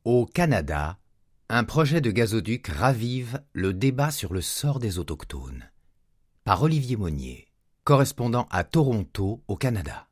Au Canada, un projet de gazoduc ravive le débat sur le sort des Autochtones. Par Olivier Monnier, correspondant à Toronto, au Canada.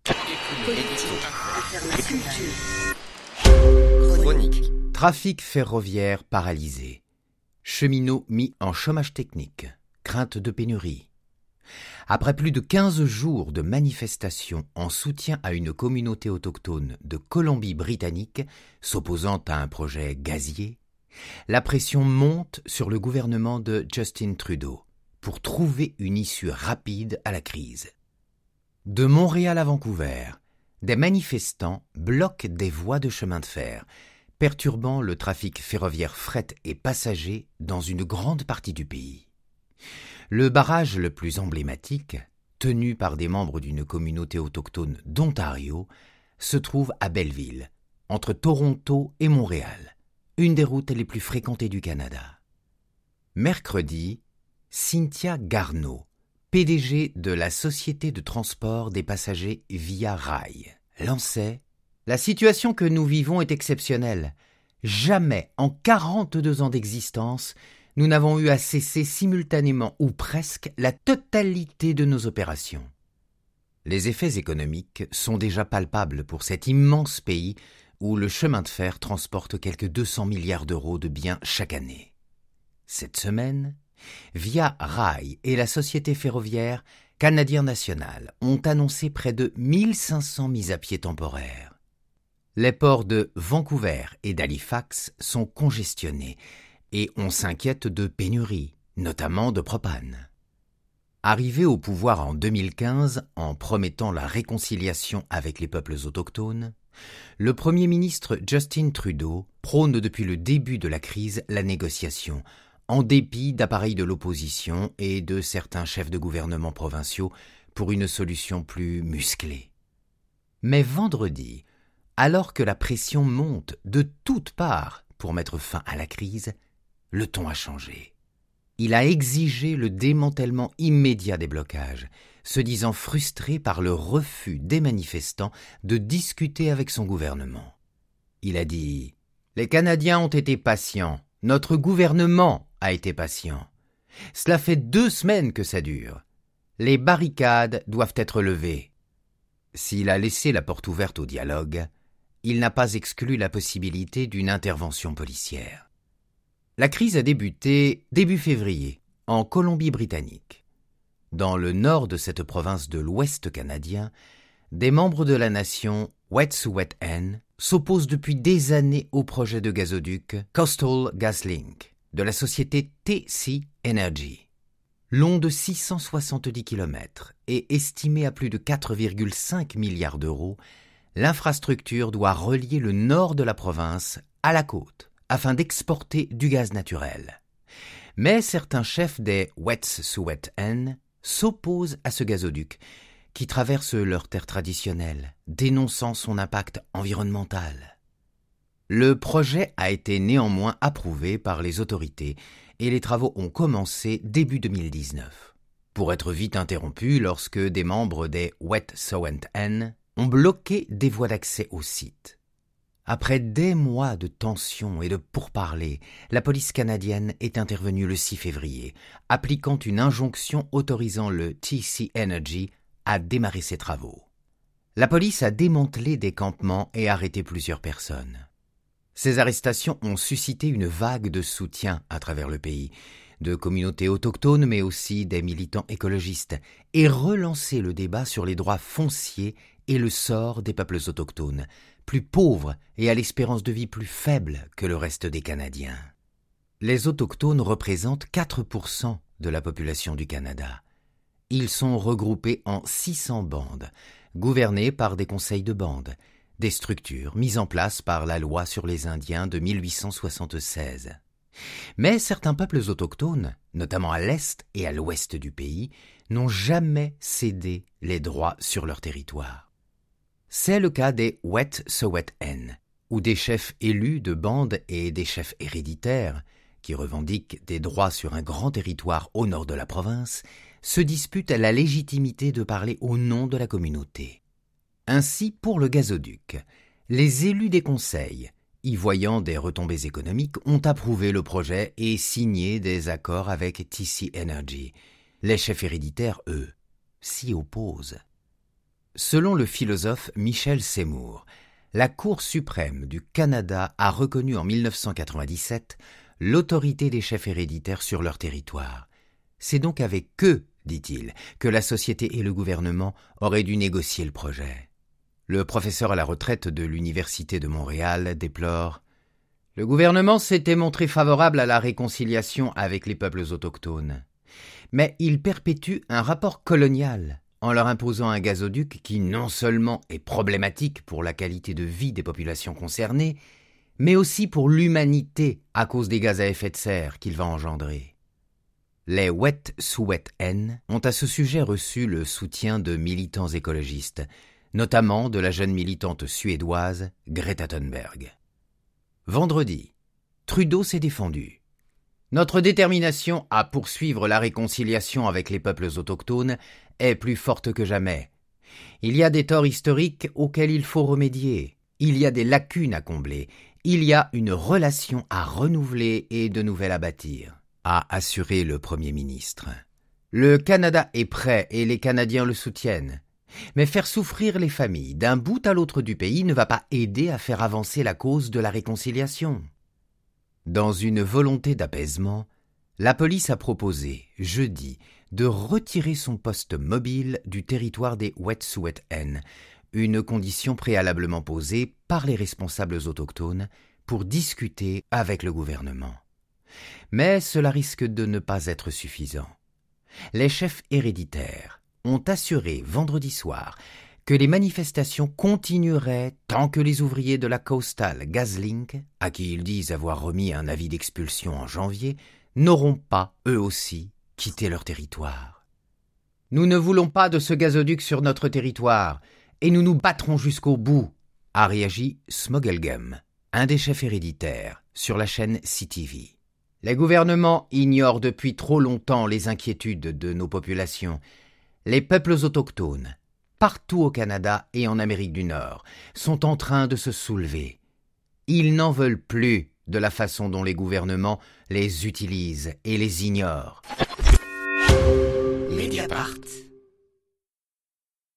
Chronique. Trafic ferroviaire paralysé. Cheminots mis en chômage technique. Crainte de pénurie. Après plus de 15 jours de manifestations en soutien à une communauté autochtone de Colombie-Britannique s'opposant à un projet gazier, la pression monte sur le gouvernement de Justin Trudeau pour trouver une issue rapide à la crise. De Montréal à Vancouver, des manifestants bloquent des voies de chemin de fer, perturbant le trafic ferroviaire fret et passager dans une grande partie du pays. Le barrage le plus emblématique, tenu par des membres d'une communauté autochtone d'Ontario, se trouve à Belleville, entre Toronto et Montréal, une des routes les plus fréquentées du Canada. Mercredi, Cynthia Garneau, PDG de la Société de transport des passagers Via Rail, lançait « La situation que nous vivons est exceptionnelle. Jamais en 42 ans d'existence, nous n'avons eu à cesser simultanément ou presque la totalité de nos opérations. » Les effets économiques sont déjà palpables pour cet immense pays où le chemin de fer transporte quelques 200 milliards d'euros de biens chaque année. Cette semaine, Via Rail et la société ferroviaire Canadien National ont annoncé près de 1500 mises à pied temporaires. Les ports de Vancouver et d'Halifax sont congestionnés et on s'inquiète de pénuries, notamment de propane. Arrivé au pouvoir en 2015 en promettant la réconciliation avec les peuples autochtones, le Premier ministre Justin Trudeau prône depuis le début de la crise la négociation, en dépit d'appareils de l'opposition et de certains chefs de gouvernement provinciaux pour une solution plus musclée. Mais vendredi, alors que la pression monte de toutes parts pour mettre fin à la crise, le ton a changé. Il a exigé le démantèlement immédiat des blocages, se disant frustré par le refus des manifestants de discuter avec son gouvernement. Il a dit « Les Canadiens ont été patients, notre gouvernement a été patient. Cela fait 2 semaines que ça dure. Les barricades doivent être levées. » S'il a laissé la porte ouverte au dialogue, il n'a pas exclu la possibilité d'une intervention policière. La crise a débuté début février, en Colombie-Britannique. Dans le nord de cette province de l'Ouest canadien, des membres de la nation Wet'suwet'en s'opposent depuis des années au projet de gazoduc Coastal GasLink de la société TC Energy. Long de 670 km et estimé à plus de 4,5 milliards d'euros, l'infrastructure doit relier le nord de la province à la côte, afin d'exporter du gaz naturel. Mais certains chefs des Wet'suwet'en s'opposent à ce gazoduc, qui traverse leurs terres traditionnelles, dénonçant son impact environnemental. Le projet a été néanmoins approuvé par les autorités et les travaux ont commencé début 2019, pour être vite interrompus lorsque des membres des Wet'suwet'en ont bloqué des voies d'accès au site. Après des mois de tensions et de pourparlers, la police canadienne est intervenue le 6 février, appliquant une injonction autorisant le TC Energy à démarrer ses travaux. La police a démantelé des campements et arrêté plusieurs personnes. Ces arrestations ont suscité une vague de soutien à travers le pays, de communautés autochtones mais aussi des militants écologistes, et relancé le débat sur les droits fonciers et le sort des peuples autochtones, plus pauvres et à l'espérance de vie plus faible que le reste des Canadiens. Les autochtones représentent 4% de la population du Canada. Ils sont regroupés en 600 bandes, gouvernées par des conseils de bandes, des structures mises en place par la loi sur les Indiens de 1876. Mais certains peuples autochtones, notamment à l'est et à l'ouest du pays, n'ont jamais cédé les droits sur leur territoire. C'est le cas des Wet'suwet'en, où des chefs élus de bandes et des chefs héréditaires, qui revendiquent des droits sur un grand territoire au nord de la province, se disputent la légitimité de parler au nom de la communauté. Ainsi, pour le gazoduc, les élus des conseils y voyant des retombées économiques, ont approuvé le projet et signé des accords avec TC Energy. Les chefs héréditaires, eux, s'y opposent. Selon le philosophe Michel Seymour, la Cour suprême du Canada a reconnu en 1997 l'autorité des chefs héréditaires sur leur territoire. C'est donc avec eux, dit-il, que la société et le gouvernement auraient dû négocier le projet. Le professeur à la retraite de l'Université de Montréal déplore « Le gouvernement s'était montré favorable à la réconciliation avec les peuples autochtones, mais il perpétue un rapport colonial en leur imposant un gazoduc qui non seulement est problématique pour la qualité de vie des populations concernées, mais aussi pour l'humanité à cause des gaz à effet de serre qu'il va engendrer. » Les Wet'suwet'en ont à ce sujet reçu le soutien de militants écologistes, notamment de la jeune militante suédoise Greta Thunberg. Vendredi, Trudeau s'est défendu. Notre détermination à poursuivre la réconciliation avec les peuples autochtones est plus forte que jamais. Il y a des torts historiques auxquels il faut remédier. Il y a des lacunes à combler. Il y a une relation à renouveler et de nouvelles à bâtir, a assuré le Premier ministre. Le Canada est prêt et les Canadiens le soutiennent. Mais faire souffrir les familles d'un bout à l'autre du pays ne va pas aider à faire avancer la cause de la réconciliation. Dans une volonté d'apaisement, la police a proposé, jeudi, de retirer son poste mobile du territoire des Wet'suwet'en, une condition préalablement posée par les responsables autochtones pour discuter avec le gouvernement. Mais cela risque de ne pas être suffisant. Les chefs héréditaires ont assuré vendredi soir que les manifestations continueraient tant que les ouvriers de la Coastal GasLink, à qui ils disent avoir remis un avis d'expulsion en janvier, n'auront pas, eux aussi, quitté leur territoire. « Nous ne voulons pas de ce gazoduc sur notre territoire, et nous nous battrons jusqu'au bout », a réagi Smogelgem, un des chefs héréditaires, sur la chaîne CTV. « Les gouvernements ignorent depuis trop longtemps les inquiétudes de nos populations. Les peuples autochtones, partout au Canada et en Amérique du Nord, sont en train de se soulever. Ils n'en veulent plus de la façon dont les gouvernements les utilisent et les ignorent. » Mediapart.